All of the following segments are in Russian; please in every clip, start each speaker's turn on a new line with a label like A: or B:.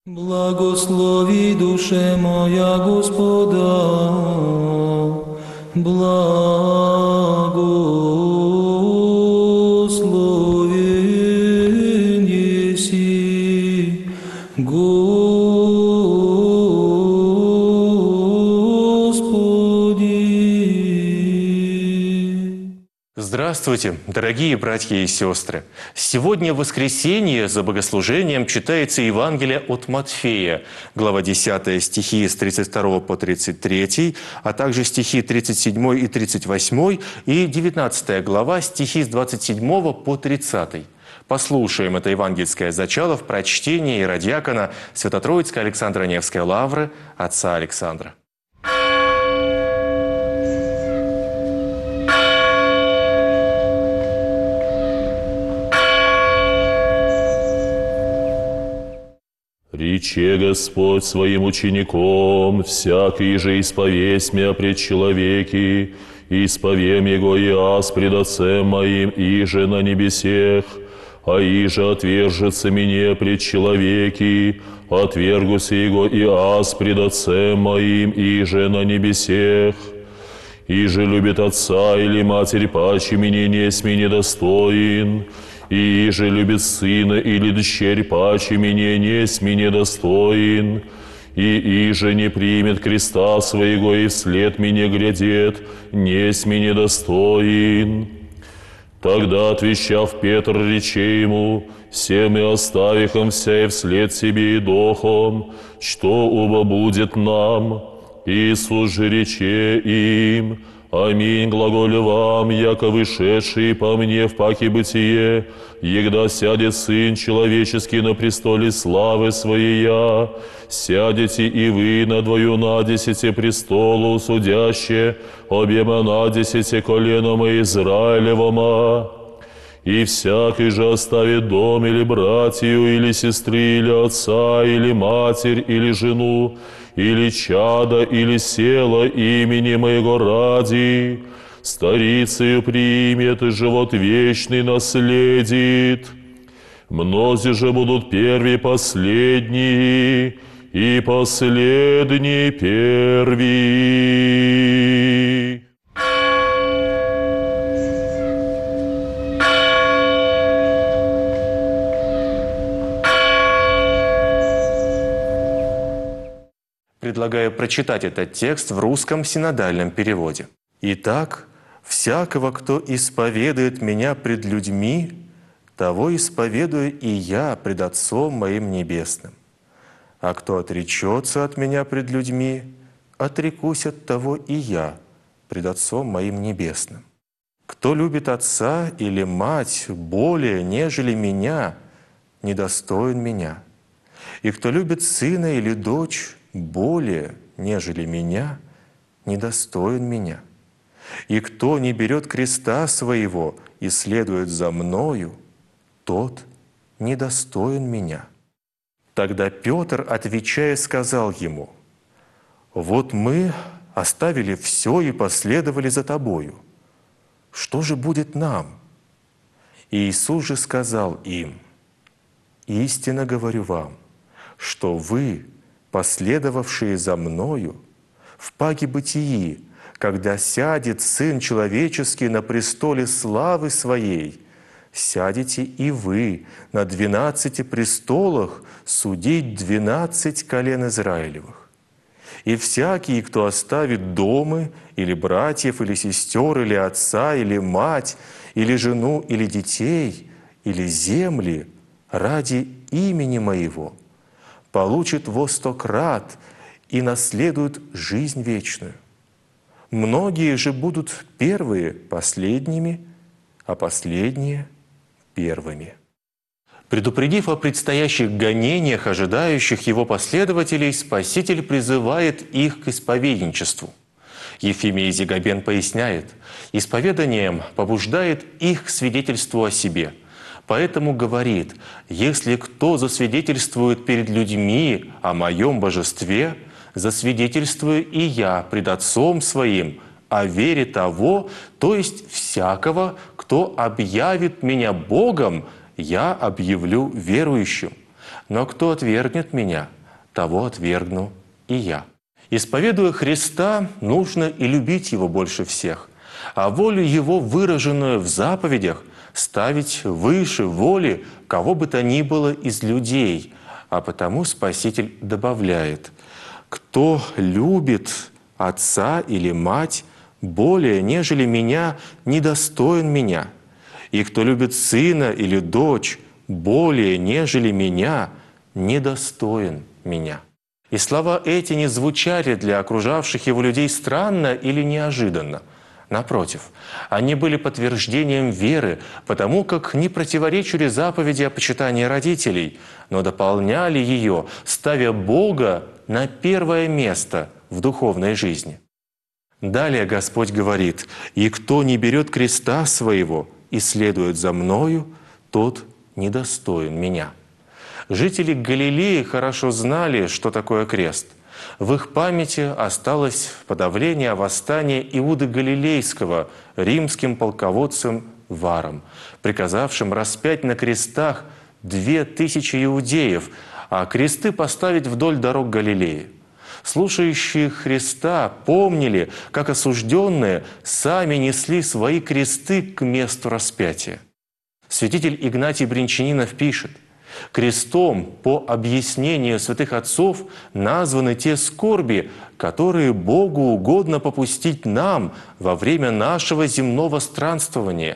A: Благослови, душе моя, Господа, благословен еси, Господи.
B: Здравствуйте, дорогие братья и сестры! Сегодня в воскресенье за богослужением читается Евангелие от Матфея, глава 10, стихи с 32 по 33, а также стихи 37 и 38, и 19 глава, стихи с 27 по 30. Послушаем это евангельское зачало в прочтении иродиакона Свято-Троицкой Александра Невской лавры отца Александра.
C: Рече Господь своим учеником: всякий же исповесть мя пред человеки, исповем его и аз пред Отцем моим, иже на небесех, а иже отвержется мне пред человеки, отвергуся его и аз пред Отцем моим, иже на небесех. Иже любит отца или матерь паче меня, несмь недостоин, и же любит сына или дщерь паче меня, несмь недостоин, и же не примет креста своего и вслед меня глядет, несмь недостоин. Тогда, отвечав Петр, рече ему: всем и оставихом вся и вслед себе и дохом, что уба будет нам? Иисус же рече им: аминь, глаголю вам, яко вышедший по мне в паки бытие, егда сядет Сын Человеческий на престоле славы Своей, сядете и вы на двою надесяте престолу, судяще обема надесяте коленома Израилевома. И всякий же оставит дом или братью, или сестры, или отца, или матерь, или жену, или чада, или села имени моего ради, старицею примет и живот вечный наследит. Мнози же будут первые последние, и последние первые.
B: Предлагаю прочитать этот текст в русском синодальном переводе. «Итак, всякого, кто исповедует Меня пред людьми, того исповедую и Я пред Отцом Моим Небесным. А кто отречется от Меня пред людьми, отрекусь от того и Я пред Отцом Моим Небесным. Кто любит отца или мать более, нежели Меня, недостоин Меня. И кто любит сына или дочь более, нежели Меня, недостоин Меня. И кто не берет креста своего и следует за Мною, тот недостоин Меня». Тогда Петр, отвечая, сказал ему: «Вот мы оставили все и последовали за Тобою. Что же будет нам?» И Иисус же сказал им: «Истинно говорю вам, что вы, последовавшие за Мною, в паке бытии, когда сядет Сын Человеческий на престоле славы Своей, сядете и вы на 12 престолах судить 12 колен Израилевых. И всякий, кто оставит дома, или братьев, или сестер, или отца, или мать, или жену, или детей, или земли ради имени Моего, получит во 100 крат и наследует жизнь вечную. Многие же будут первые последними, а последние первыми». Предупредив о предстоящих гонениях, ожидающих его последователей, Спаситель призывает их к исповедничеству. Ефимий Зигабен поясняет: исповеданием побуждает их к свидетельству о себе. Поэтому говорит: если кто засвидетельствует перед людьми о Моем божестве, засвидетельствую и Я пред Отцом Своим о вере того, то есть всякого, кто объявит Меня Богом, Я объявлю верующим. Но кто отвергнет Меня, того отвергну и я». Исповедуя Христа, нужно и любить Его больше всех, а волю Его, выраженную в заповедях, ставить выше воли кого бы то ни было из людей. А потому Спаситель добавляет: «Кто любит отца или мать более, нежели меня, недостоин меня, и кто любит сына или дочь более, нежели меня, недостоин меня». И слова эти не звучали для окружавших его людей странно или неожиданно. Напротив, они были подтверждением веры, потому как не противоречили заповеди о почитании родителей, но дополняли ее, ставя Бога на первое место в духовной жизни. Далее Господь говорит: «И кто не берет креста своего и следует за Мною, тот недостоин Меня». Жители Галилеи хорошо знали, что такое крест. В их памяти осталось подавление восстания Иуды Галилейского римским полководцем Варом, приказавшим распять на крестах 2000 иудеев, а кресты поставить вдоль дорог Галилеи. Слушающие Христа помнили, как осужденные сами несли свои кресты к месту распятия. Святитель Игнатий Бринчанинов пишет: «Крестом, по объяснению святых отцов, названы те скорби, которые Богу угодно попустить нам во время нашего земного странствования.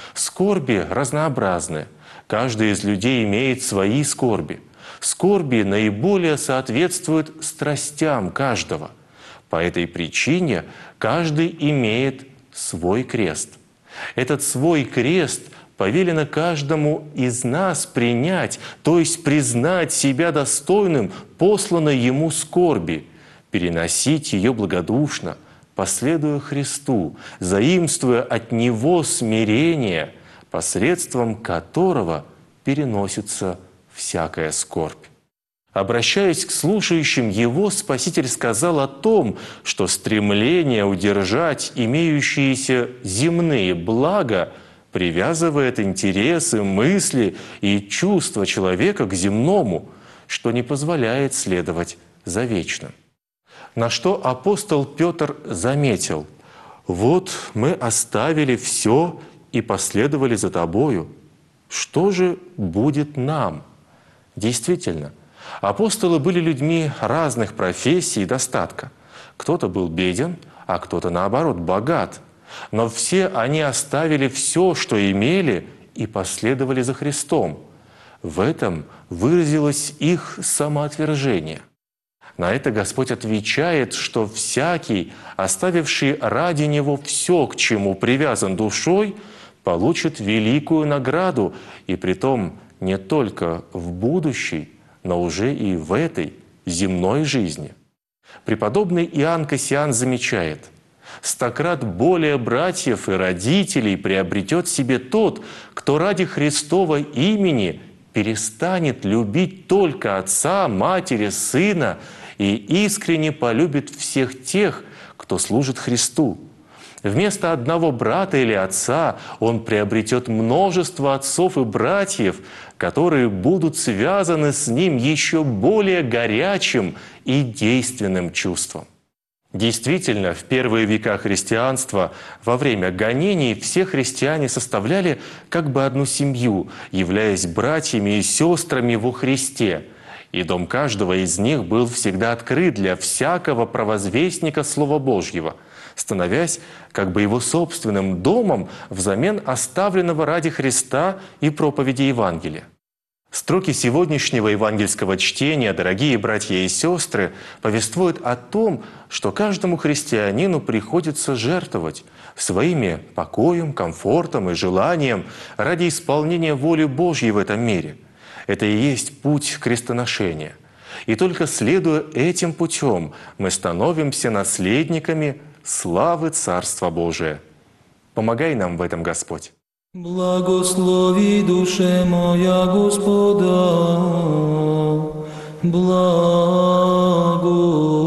B: Скорби разнообразны. Каждый из людей имеет свои скорби. Скорби наиболее соответствуют страстям каждого. По этой причине каждый имеет свой крест. Этот свой крест повелено каждому из нас принять, то есть признать себя достойным посланной ему скорби, переносить ее благодушно, последуя Христу, заимствуя от Него смирение, посредством которого переносится всякая скорбь». Обращаясь к слушающим Его, Спаситель сказал о том, что стремление удержать имеющиеся земные блага привязывает интересы, мысли и чувства человека к земному, что не позволяет следовать за вечным. На что апостол Петр заметил: «Вот мы оставили все и последовали за Тобою. Что же будет нам?» Действительно, апостолы были людьми разных профессий и достатка. Кто-то был беден, а кто-то, наоборот, богат. Но все они оставили все, что имели, и последовали за Христом. В этом выразилось их самоотвержение. На это Господь отвечает, что всякий, оставивший ради Него все, к чему привязан душой, получит великую награду, и притом не только в будущей, но уже и в этой земной жизни. Преподобный Иоанн Кассиан замечает: «Стократ более братьев и родителей приобретет себе тот, кто ради Христова имени перестанет любить только отца, матери, сына и искренне полюбит всех тех, кто служит Христу. Вместо одного брата или отца он приобретет множество отцов и братьев, которые будут связаны с ним еще более горячим и действенным чувством». Действительно, в первые века христианства во время гонений все христиане составляли как бы одну семью, являясь братьями и сестрами во Христе. И дом каждого из них был всегда открыт для всякого провозвестника Слова Божьего, становясь как бы его собственным домом взамен оставленного ради Христа и проповеди Евангелия. Строки сегодняшнего евангельского чтения, дорогие братья и сестры, повествуют о том, что каждому христианину приходится жертвовать своими покоем, комфортом и желанием ради исполнения воли Божьей в этом мире. Это и есть путь крестоношения. И только следуя этим путем, мы становимся наследниками славы Царства Божия. Помогай нам в этом, Господь.
A: Благослови душе моя Господа, благо.